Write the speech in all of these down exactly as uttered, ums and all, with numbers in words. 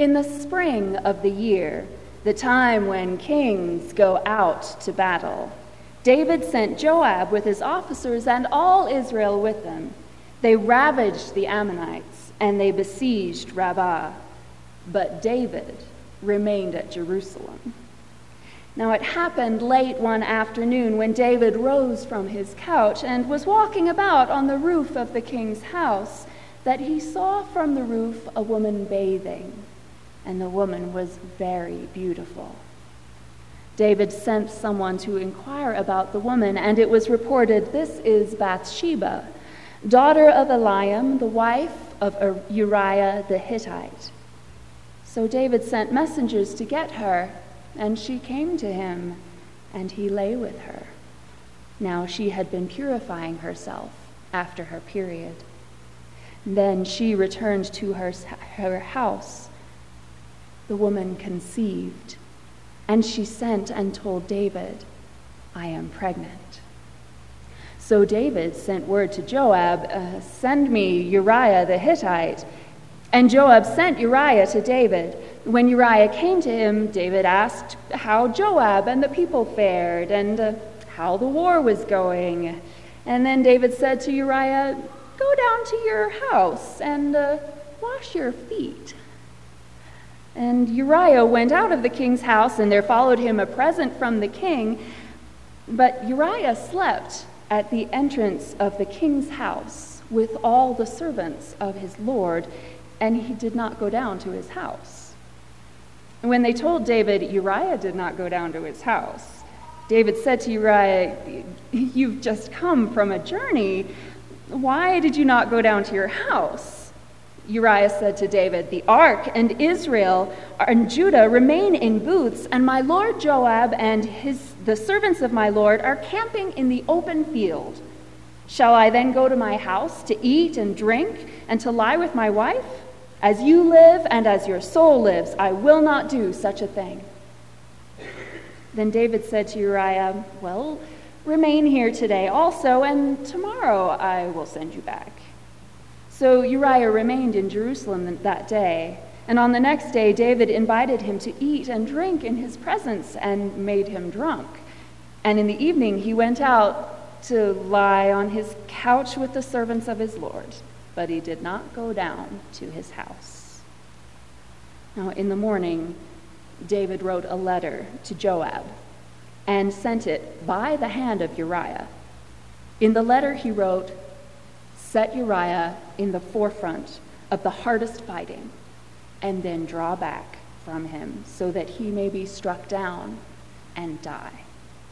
In the spring of the year, the time when kings go out to battle, David sent Joab with his officers and all Israel with them. They ravaged the Ammonites, and they besieged Rabbah. But David remained at Jerusalem. Now it happened late one afternoon when David rose from his couch and was walking about on the roof of the king's house, that he saw from the roof a woman bathing, and the woman was very beautiful. David sent someone to inquire about the woman, and it was reported, "This is Bathsheba, daughter of Eliam, the wife of Uriah the Hittite." So David sent messengers to get her, and she came to him, and he lay with her. Now she had been purifying herself after her period. Then she returned to her, her house. The woman conceived, and she sent and told David, "I am pregnant." So David sent word to Joab, uh, "Send me Uriah the Hittite." And Joab sent Uriah to David. When Uriah came to him, David asked how Joab and the people fared, and uh, how the war was going. And then David said to Uriah, "Go down to your house and uh, wash your feet." And Uriah went out of the king's house, and there followed him a present from the king. But Uriah slept at the entrance of the king's house with all the servants of his lord, and he did not go down to his house. And when they told David Uriah did not go down to his house, David said to Uriah, "You've just come from a journey. Why did you not go down to your house?" Uriah said to David, "The ark and Israel and Judah remain in booths, and my lord Joab and his the servants of my lord are camping in the open field. Shall I then go to my house to eat and drink and to lie with my wife? As you live and as your soul lives, I will not do such a thing." Then David said to Uriah, "Well, remain here today also, and tomorrow I will send you back." So Uriah remained in Jerusalem that day, and on the next day David invited him to eat and drink in his presence and made him drunk. And in the evening he went out to lie on his couch with the servants of his lord, but he did not go down to his house. Now in the morning David wrote a letter to Joab and sent it by the hand of Uriah. In the letter he wrote, "Set Uriah in the forefront of the hardest fighting, and then draw back from him so that he may be struck down and die."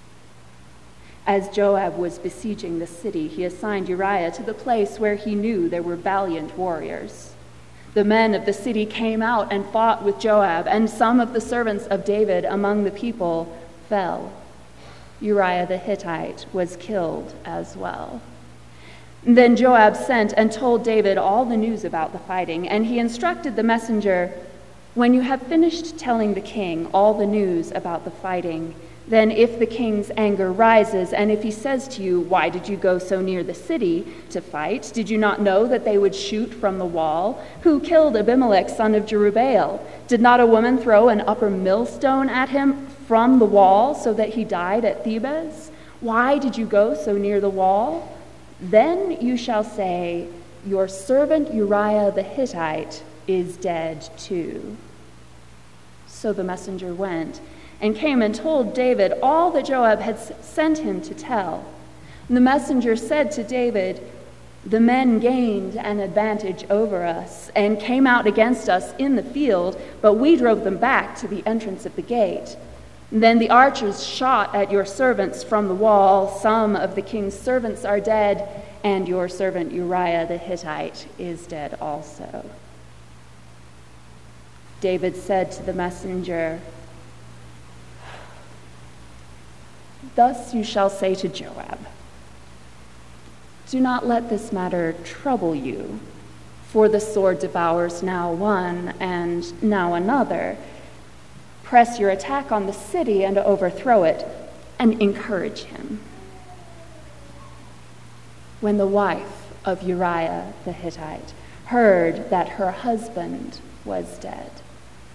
As Joab was besieging the city, he assigned Uriah to the place where he knew there were valiant warriors. The men of the city came out and fought with Joab, and some of the servants of David among the people fell. Uriah the Hittite was killed as well. Then Joab sent and told David all the news about the fighting, and he instructed the messenger, "When you have finished telling the king all the news about the fighting, then if the king's anger rises, and if he says to you, 'Why did you go so near the city to fight? Did you not know that they would shoot from the wall? Who killed Abimelech, son of Jerubbaal? Did not a woman throw an upper millstone at him from the wall so that he died at Thebez? Why did you go so near the wall?' Then you shall say, 'Your servant Uriah the Hittite is dead too.'" So the messenger went and came and told David all that Joab had sent him to tell. And the messenger said to David, "The men gained an advantage over us and came out against us in the field, but we drove them back to the entrance of the gate. Then the archers shot at your servants from the wall. Some of the king's servants are dead, and your servant Uriah the Hittite is dead also." David said to the messenger, "Thus you shall say to Joab, 'Do not let this matter trouble you, for the sword devours now one and now another. Press your attack on the city and overthrow it, and encourage him.'" When the wife of Uriah the Hittite heard that her husband was dead,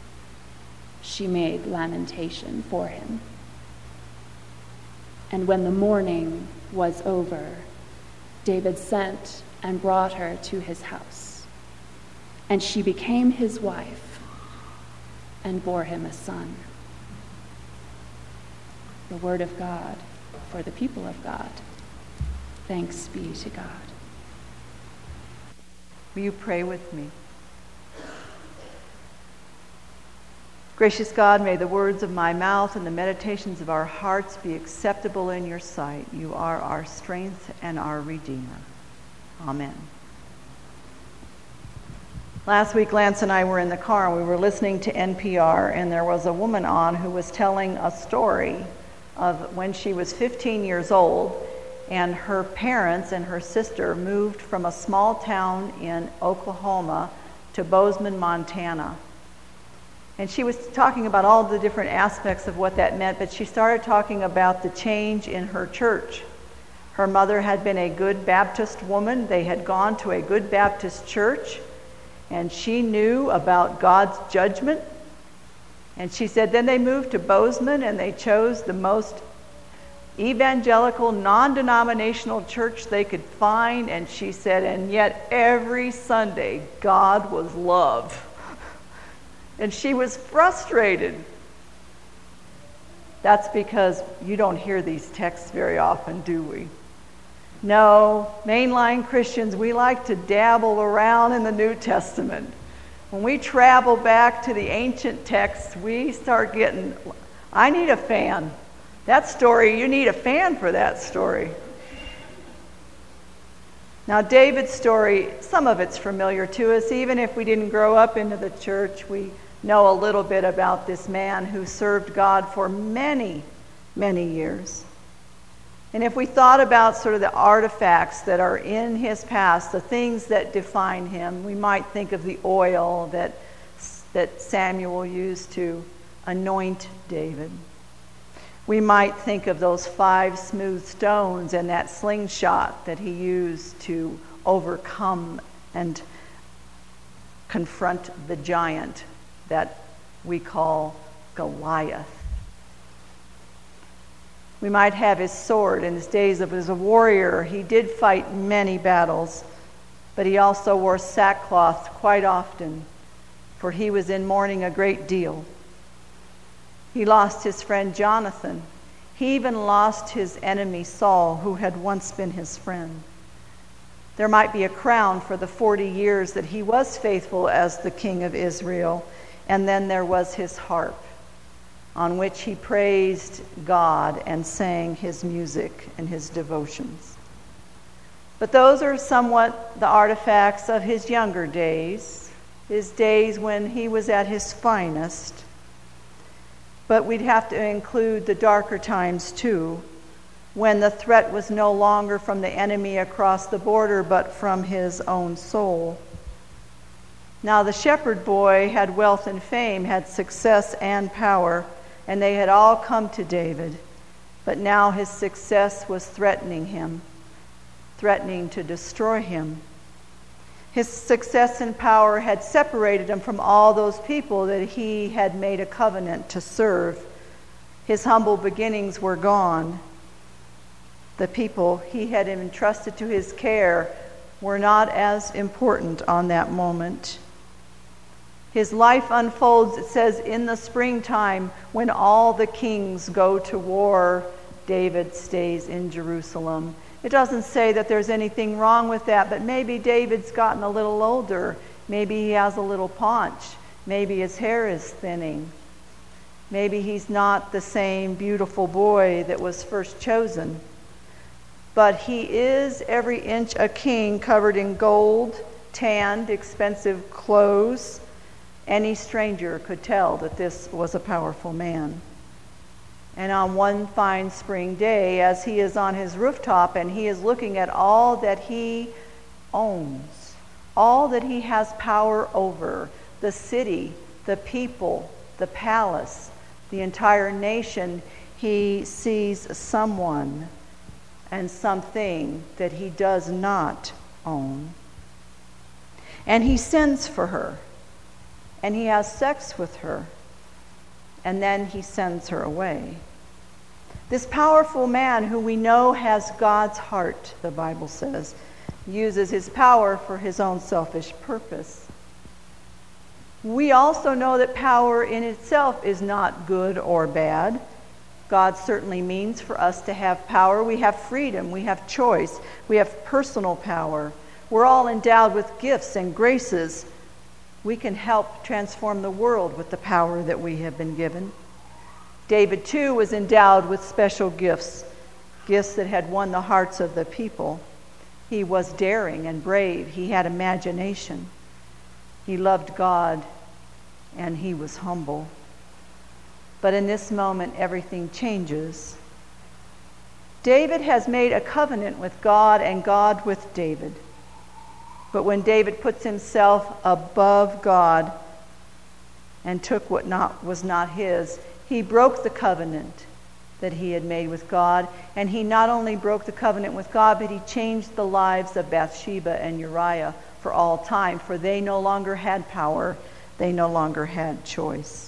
she made lamentation for him. And when the mourning was over, David sent and brought her to his house. And she became his wife and bore him a son. The word of God for the people of God. Thanks be to God. Will you pray with me? Gracious God, may the words of my mouth and the meditations of our hearts be acceptable in your sight. You are our strength and our Redeemer. Amen. Last week, Lance and I were in the car and we were listening to N P R, and there was a woman on who was telling a story of when she was fifteen years old and her parents and her sister moved from a small town in Oklahoma to Bozeman, Montana. And she was talking about all the different aspects of what that meant, but she started talking about the change in her church. Her mother had been a good Baptist woman. They had gone to a good Baptist church, and she knew about God's judgment. And she said then they moved to Bozeman, and they chose the most evangelical, non-denominational church they could find. And she said, and yet every Sunday, God was love. And she was frustrated. That's because you don't hear these texts very often, do we? No, mainline Christians, we like to dabble around in the New Testament. When we travel back to the ancient texts, we start getting, I need a fan. That story, you need a fan for that story. Now, David's story, some of it's familiar to us. Even if we didn't grow up into the church, we know a little bit about this man who served God for many, many years. And if we thought about sort of the artifacts that are in his past, the things that define him, we might think of the oil that, that Samuel used to anoint David. We might think of those five smooth stones and that slingshot that he used to overcome and confront the giant that we call Goliath. We might have his sword. In his days of as a warrior, he did fight many battles, but he also wore sackcloth quite often, for he was in mourning a great deal. He lost his friend Jonathan. He even lost his enemy Saul, who had once been his friend. There might be a crown for the forty years that he was faithful as the king of Israel, and then there was his harp, on which he praised God and sang his music and his devotions. But those are somewhat the artifacts of his younger days, his days when he was at his finest. But we'd have to include the darker times too, when the threat was no longer from the enemy across the border, but from his own soul. Now the shepherd boy had wealth and fame, had success and power, and they had all come to David. But now his success was threatening him, threatening to destroy him. His success and power had separated him from all those people that he had made a covenant to serve. His humble beginnings were gone. The people he had entrusted to his care were not as important on that moment. His life unfolds, it says, in the springtime when all the kings go to war, David stays in Jerusalem. It doesn't say that there's anything wrong with that, but maybe David's gotten a little older. Maybe he has a little paunch. Maybe his hair is thinning. Maybe he's not the same beautiful boy that was first chosen. But he is every inch a king, covered in gold, tanned, expensive clothes. Any stranger could tell that this was a powerful man. And on one fine spring day, as he is on his rooftop and he is looking at all that he owns, all that he has power over, the city, the people, the palace, the entire nation, he sees someone and something that he does not own. And he sends for her, and he has sex with her. and then he sends her away. This powerful man, who we know has God's heart, the Bible says, uses his power for his own selfish purpose. We also know that power in itself is not good or bad. God certainly means for us to have power. We have freedom, we have choice, we have personal power. We're all endowed with gifts and graces. We can help transform the world with the power that we have been given. David, too, was endowed with special gifts, gifts that had won the hearts of the people. He was daring and brave. He had imagination. He loved God, and he was humble. But in this moment, everything changes. David has made a covenant with God and God with David. But when David puts himself above God and took what not, was not his, he broke the covenant that he had made with God. And he not only broke the covenant with God, but he changed the lives of Bathsheba and Uriah for all time, for they no longer had power. They no longer had choice.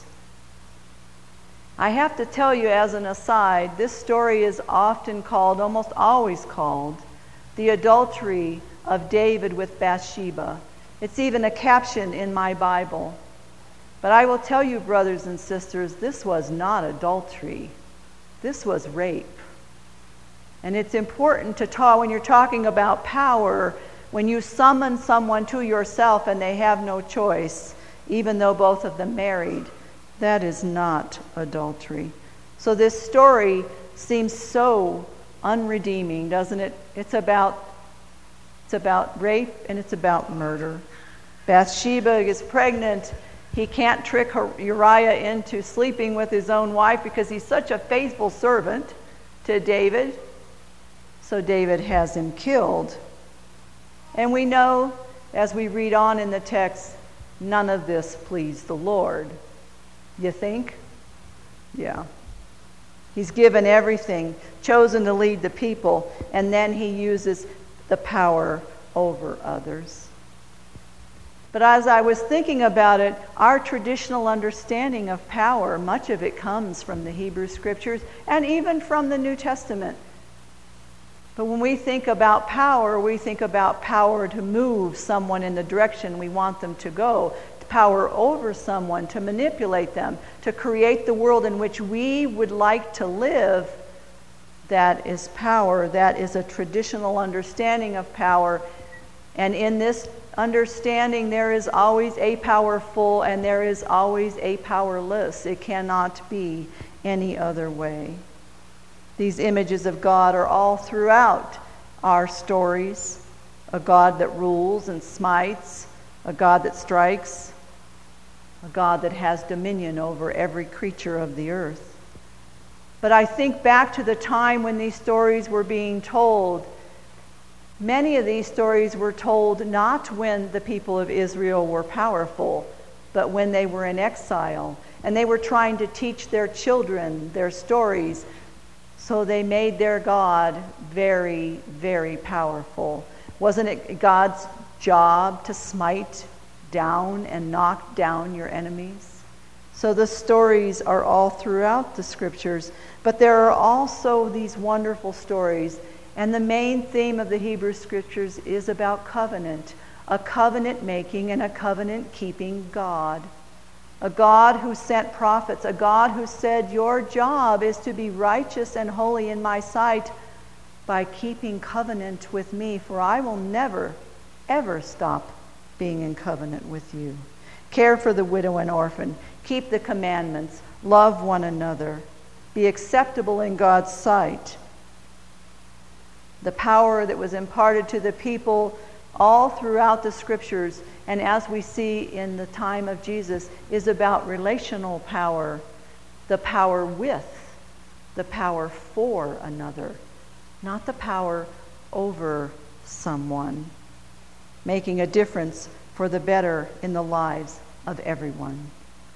I have to tell you as an aside, this story is often called, almost always called, the adultery of David with Bathsheba. It's even a caption in my Bible. But I will tell you, brothers and sisters, this was not adultery. This was rape. And it's important to talk, when you're talking about power, when you summon someone to yourself and they have no choice, even though both of them married, that is not adultery. So this story seems so unredeeming, doesn't it? It's about it's about rape and it's about murder. Bathsheba is pregnant. He can't trick her, Uriah into sleeping with his own wife because he's such a faithful servant to David. So David has him killed. And we know, as we read on in the text, none of this pleased the Lord. You think? Yeah. He's given everything, chosen to lead the people, and then he uses the power over others. But as I was thinking about it, our traditional understanding of power, much of it comes from the Hebrew Scriptures and even from the New Testament. But when we think about power, we think about power to move someone in the direction we want them to go, power over someone, to manipulate them, to create the world in which we would like to live. That is power. That is a traditional understanding of power. And in this understanding, there is always a powerful and there is always a powerless. It cannot be any other way. These images of God are all throughout our stories. A God that rules and smites, a God that strikes, a God that has dominion over every creature of the earth. But I think back to the time when these stories were being told. Many of these stories were told not when the people of Israel were powerful, but when they were in exile. And they were trying to teach their children their stories. So they made their God very, very powerful. Wasn't it God's job to smite down and knock down your enemies? So the stories are all throughout the Scriptures, but there are also these wonderful stories. And the main theme of the Hebrew Scriptures is about covenant, a covenant-making and a covenant-keeping God. A God who sent prophets, a God who said, your job is to be righteous and holy in my sight by keeping covenant with me, for I will never, ever stop being in covenant with you. Care for the widow and orphan. Keep the commandments. Love one another. Be acceptable in God's sight. The power that was imparted to the people all throughout the Scriptures, and as we see in the time of Jesus, is about relational power, the power with, the power for another, not the power over someone, making a difference for the better in the lives of everyone.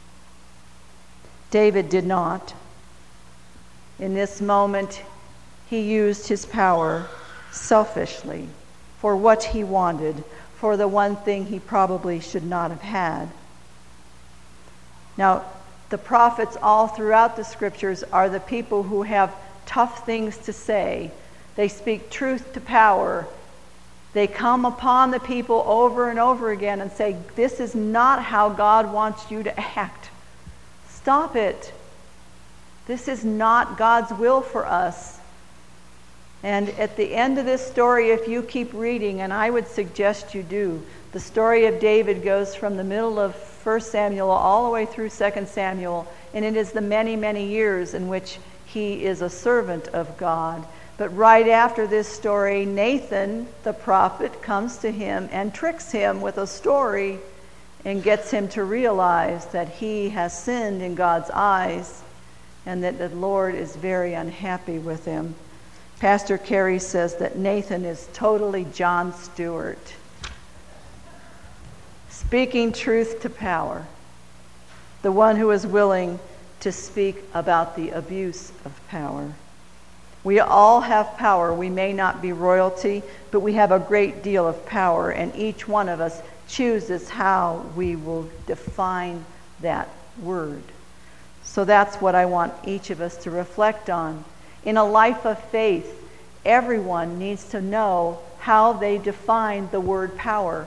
David did not. In this moment, he used his power selfishly for what he wanted, for the one thing he probably should not have had. Now, The prophets all throughout the scriptures are the people who have tough things to say. They speak truth to power. They come upon the people over and over again and say, this is not how God wants you to act. Stop it. This is not God's will for us. And at the end of this story, if you keep reading, and I would suggest you do, the story of David goes from the middle of First Samuel all the way through Second Samuel, and it is the many, many years in which he is a servant of God. But right after this story, Nathan, the prophet, comes to him and tricks him with a story and gets him to realize that he has sinned in God's eyes and that the Lord is very unhappy with him. Pastor Carey says that Nathan is totally Jon Stewart, speaking truth to power, the one who is willing to speak about the abuse of power. We all have power. We may not be royalty, but we have a great deal of power, and each one of us chooses how we will define that word. So that's what I want each of us to reflect on. In a life of faith, everyone needs to know how they define the word power.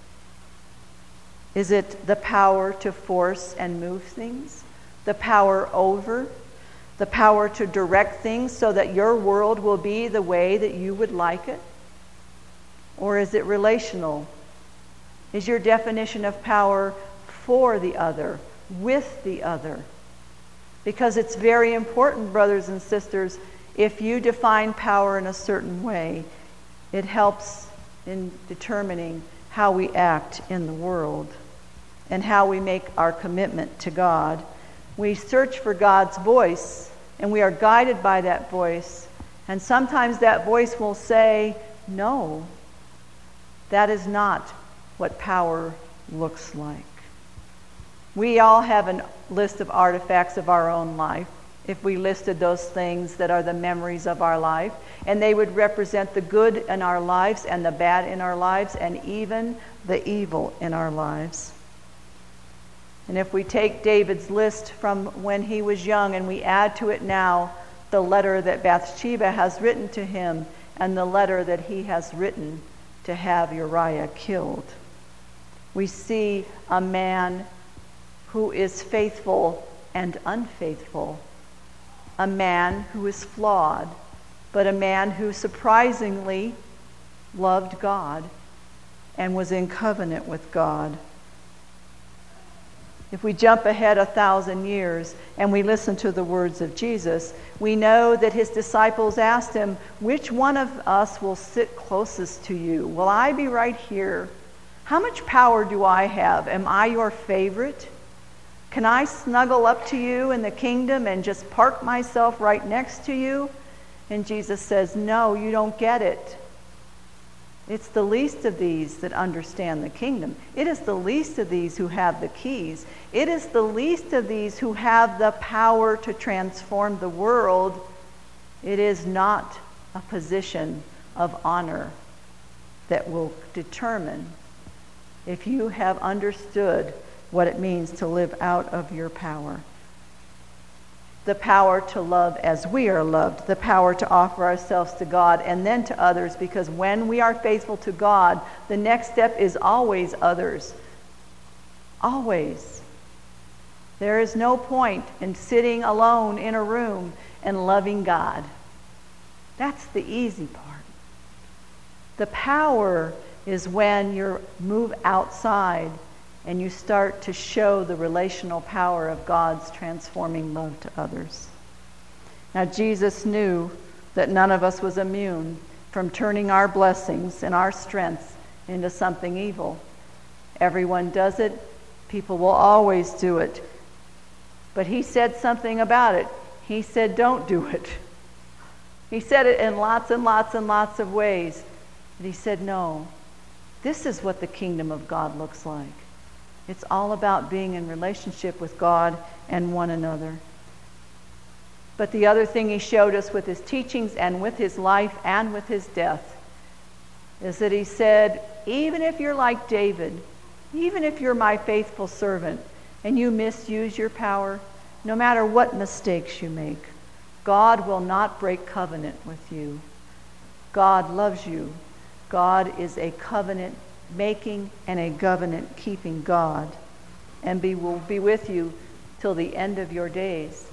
Is it the power to force and move things? The power over? The power to direct things so that your world will be the way that you would like it? Or is it relational? Is your definition of power for the other, with the other? Because it's very important, brothers and sisters, if you define power in a certain way, it helps in determining how we act in the world and how we make our commitment to God. We search for God's voice, and we are guided by that voice. And sometimes that voice will say, no, that is not what power looks like. We all have a list of artifacts of our own life, if we listed those things that are the memories of our life, and they would represent the good in our lives and the bad in our lives and even the evil in our lives. And if we take David's list from when he was young and we add to it now the letter that Bathsheba has written to him and the letter that he has written to have Uriah killed, we see a man who is faithful and unfaithful, a man who is flawed, but a man who surprisingly loved God and was in covenant with God. If we jump ahead a thousand years and we listen to the words of Jesus, we know that his disciples asked him, which one of us will sit closest to you? Will I be right here? How much power do I have? Am I your favorite? Can I snuggle up to you in the kingdom and just park myself right next to you? And Jesus says, no, you don't get it. It's the least of these that understand the kingdom. It is the least of these who have the keys. It is the least of these who have the power to transform the world. It is not a position of honor that will determine if you have understood what it means to live out of your power. The power to love as we are loved, the power to offer ourselves to God and then to others, because when we are faithful to God, the next step is always others. Always. There is no point in sitting alone in a room and loving God. That's the easy part. The power is when you move outside and you start to show the relational power of God's transforming love to others. Now, Jesus knew that none of us was immune from turning our blessings and our strengths into something evil. Everyone does it. People will always do it. But he said something about it. He said, don't do it. He said it in lots and lots and lots of ways. But he said, no, this is what the kingdom of God looks like. It's all about being in relationship with God and one another. But the other thing he showed us with his teachings and with his life and with his death is that he said, even if you're like David, even if you're my faithful servant and you misuse your power, no matter what mistakes you make, God will not break covenant with you. God loves you. God is a covenant-making and a covenant-keeping God, and be, will be with you till the end of your days.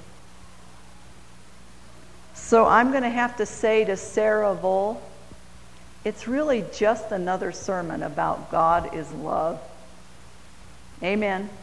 So I'm going to have to say to Sarah Vole, it's really just another sermon about God is love. Amen.